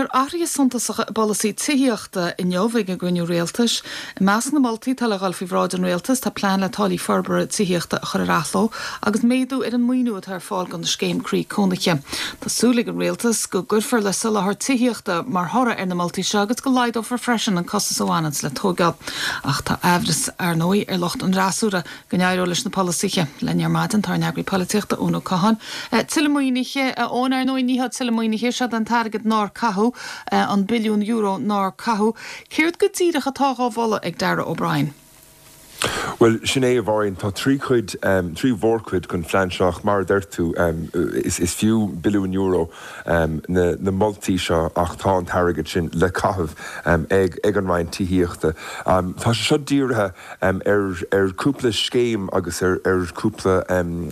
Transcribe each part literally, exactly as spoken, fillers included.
áthraithe suntasacha bolasaí tíochta in Neomhaigh a gcuinniú réaltas, meas na Maltaí tal a gáilfaí bhráid an réaltas tá plán le tálaí forbara tíochta a chur rathló, agus méadú ar an muoinú ar fáil gan na Scéim Croí Cónacha. Tásúlaigh an réaltas go gcuirfear le sula thar tíochta mar thora ar na Maltaí seo agus go laid ó for freisin an costas óhhainans le tógáil. Ach tá eabhras ar nói ar locht an rásúra go nearú leis na polisiche le nearmadan tar neagraí políochta ónó cahan. Tila muoiniche ón ar nói níhad tila muoiniche se an targad ná cahu uh, an billiún euro ná cahu. Céirt go tíide chatá bhla ag Dara O'Brien? Well, sinné a bhain tá trí chuid um, trí bhórcuid chun flaanseach mar d'irtú um, is, is fiú billiún euro um, na, na Maltaí seo ach tá an targad sin le cathamh um, ag, ag an rain tííochta. Um, tá se seo díortha um, ar, ar cúpla scéim agus ar, ar cúpla um,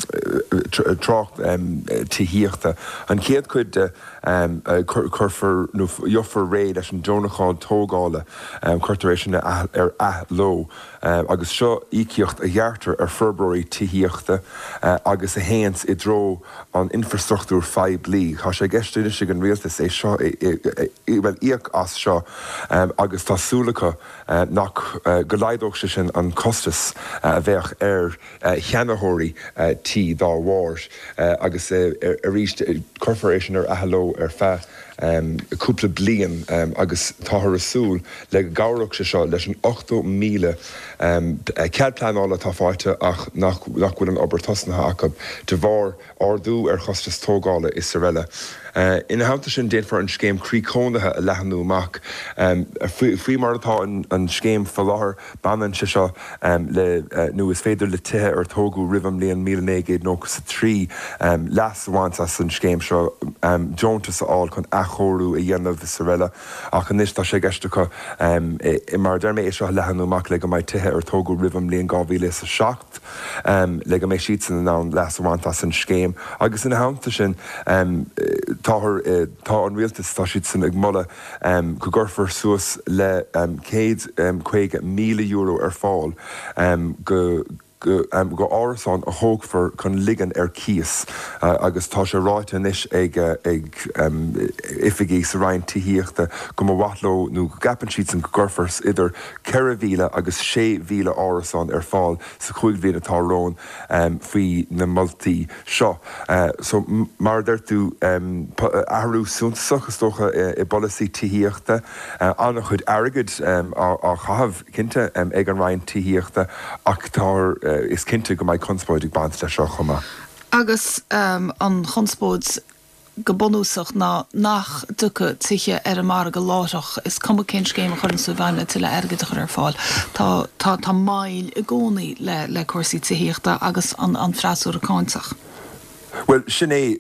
trocht um, tííochta. An céad chuid de um, uh, chuirfar nó joffar réid leis an dónacháin tógála um, chuirtaréis sin ar a ló uh, agus seo íciocht a dheartar ar February tííochta uh, agus a héans i dro an infrastruchtúr five blií. Tá sé gceistúine sig an réaltas é seo bhfuil íoc as seo um, agus tásúlacha uh, nach uh, go leideoch se sin an costas uh, a bheith ar uh, cheanathirí uh, tí dá bhir uh, agus uh, ar, ar ríist uh, corporation ar ahaló ar fe Um, cúpla blian um, agus táthar asúl le gabhraach se seo leis an ochtó míle um, ceadplánála tá fáite ach nach bhfuil an obair tosnatha acu de bhar ardú ar chostas tógála is sa réile. Uh, ina háanta sin déanfar an Scéim Croí Cónaithe a leathanú amach. Um, Faoi mar atá an, an Scéim Falláthair banan se seo um, le uh, nu is féidir le tithe ar tógú ribam líon mí négéad nógus sa trí um, leas bhaint as an Scéim seo um, Joontas áil chun achóú a dhéanamh sa réile ach an tá sé geistecha um, i, i mar dermé é seo leathanú amach le go mbeidh tithe ar tógú ribam líon gá mhíle sa seacht um, le go mbeidh siad san ná leas bhaint as an Scéim agus ina háanta sin um, táthar tá an rialtas tá siad san ag molla um, go gurfar suas le um, céad um, chuige míle euro ar fáil um, go go um, go árasán a thógfar chun ligan ar cíos uh, agus tá sé ráite inis ag, ag um, ifigí sa rain tííochta go mo wathló nó gapan siad san gurfars idir ceithre mhíle agus sé mhíle árasán ar fáil sa chuig mhíle tárón um, faoi na Maltaí seo. Uh, so mar d'irtú um, ahrú súntasach tócha i, i bolasaí tííochta uh, anna chud airgid um, a, a chahabh cinnte um, ag an rain tííochta ach tá Uh, is cinnte go mbeidh conspóid ag baint le seo chuma. Agus um, an chunspóid go bonúsach ná nach ducha tuiche ar an mar go láireach is cum cén céim a chuann sa bhaine til le airgid a chur ar fáil. Tá tá tá mail i gcónaí le le cuasaí tííochta agus an an freasúr a cáintach. Well, sinné,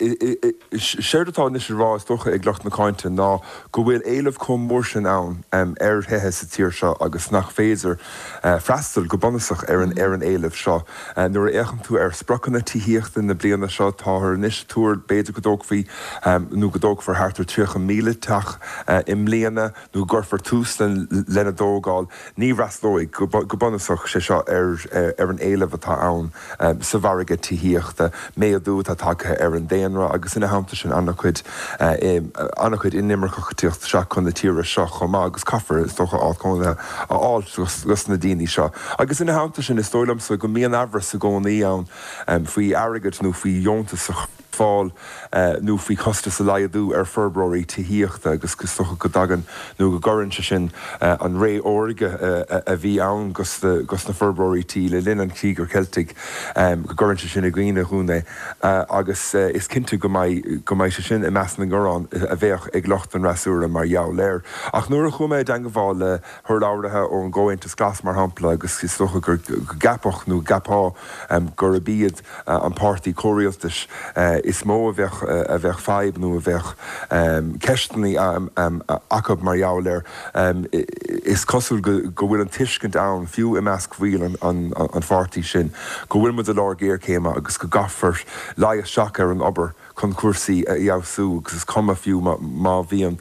séirtá is rá stocha ag lecht na cáinte ná go bhfuil éileh chum mór sin ann um, ar thethe sa tíir seo agus nach féidir uh, freastal go bonasach ar an ar an éileh seo. Uh, nuair a échan tú ar sprochanna tííochta na bliana seo táthar níos túir béidir go dóg faoi um, nó go dóg far hátar tríocha míle teach uh, im léana nó gurfar tústan lena dógáil ní rasdóig go, go bonasach sé seo ar, ar, ar an éileh atá ann um, sa bharige tííochta méadú tá take ar an déanra agus ina háanta sin anna chuid uh, um, anna chuid inimmarchatíocht se chun na tíre seo chumá agus caafar is docha ácóna a áil gus na daoine seo. Agus ina háanta sin is tólam sa go míon abhra sa gcónaí ann um, faoi airgid nó faoi dheontas fáil uh, nó faoi costa sa laiadú ar February tííochta agus gus tucha go dagan nó go gorann se sin uh, an ré óige uh, a bhí ann gus na February tí le linn an cígur Celtic um, go gorann se sin a gcuoine húna uh, agus uh, is cinnte go mbeidh go mbeidh se sin i meas na gorán a bheith ag locht an rasúra mar jou léir. Ach nuair a chuméid an go bháil le thur láirithe ó an ggóintas glas mar hampla agus is tucha gur gapach nó gapá um, gur a bíad uh, an pártaí cóirialtas uh, is mó a bheith a bheith feib nó a bheith um, ceistení um, um, acab mar jou léir um, is cosúil go, go bhfuil an tuiscint ann fiú i measc bhíl an, an, an pártaí sin go bhfuil mud a lár géir céime agus go gafar lai seach ar an obair chun cuasaí a dheabhsú agus is cuma fiú má bhíon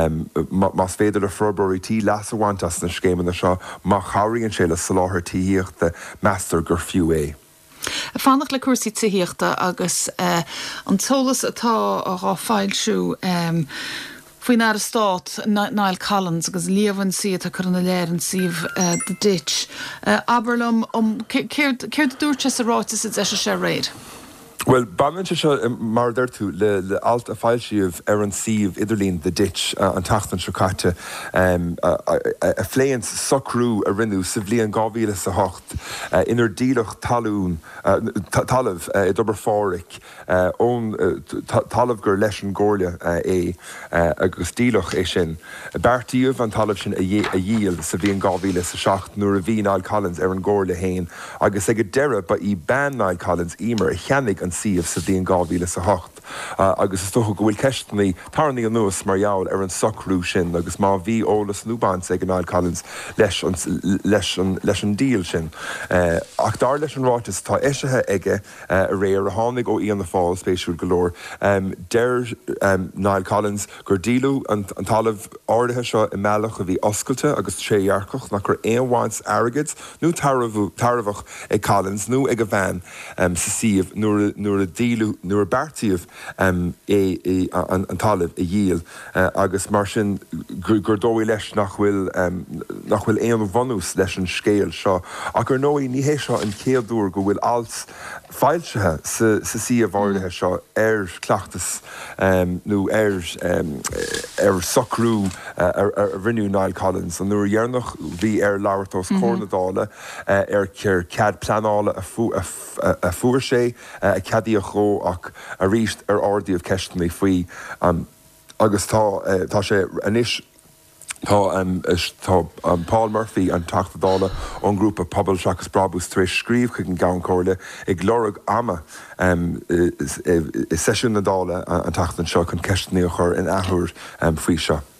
más féidir a February tí leas bhaint as na scéimeanna seo má chairíonn sé le sa láthair tííochta meastar gur fiú é. Fannach le cuasaí tííochta agus uh, an tólas atá a rá fáilsiú um, Faoin ar a stát Niall Collins agus líomhann siad a chuna léirann sih de ditch. Aberlum céir dúirte sa rátas is é sé réir. Well, Banman se mar dertu le le alt a feilsíomh ar an siomh idirlín the ditch uh, an tachtan sicate um, a, a, a fléint socrú a rinú sa bblion gábhíle sa hocht uh, inar dílach talún uh, talamh uh, i dobar fáric uh, ón uh, talamh gur leis an gcóirle uh, é uh, agus dílach é sin. Beartíomh an talamh sin a dhíal sa bblion gábhíle sa seacht nuair a bhí Niall Collins ar an gcóirle hain agus ag a deire ba í ban Niall Collins ímar a cheannig an siomh sa bblion gábhíle sa hocht. Uh, agus is tucha go bhfuil ceistnaí tarnaí an nuas mar gheall ar an socrú sin agus má bhí ólas núbáint ag an Niall Collins leis an leis an leis an díal sin. Uh, ach dar leis an rátas tá éisithe aige uh, a réir a tháinig ó Ian na Fáil spéisiúil golóir. Um, Deir um, Niall Collins gur dílú an, an talamh áirithe seo i meallach a bhí oscailte agus tréarcach nach gur éonháins airgid nó tarabhach ag Collins nó ag a bhean um, sa siomh nuair nuair a dílú nuair a beartíomh um, é, é, an, an talamh i dhíal uh, agus mar sin gur dói leis nach bhfuil um, nach bhfuil éon bhanús leis an scéal seo ach gur nóí ní hé seo an céadúr go bhfuil alt fáilsethe sa, sa siomh áirithe seo ar cleachtas um, nó ar um, ar socrú uh, ar, ar rinú Niall Collins an nuair dhearnach bhí ar leabhartós Cornadála uh, ar cur cead planála a, fu, a, a, a fuair sé uh, a ceadaí a chó ach a ríist ar ordaíomh ceistnaí faoi um, agus tá uh, tá sé anis Tá um, tá um, Paul Murphy an tachtadála an grúpa pobl seachas brabús tréis scríomh chuig an gabhain cóirle ag glórag ama um, is, is, is sesiún na dála an tachtan seo chun ceistnaí a chur in athúir um, faoi seo.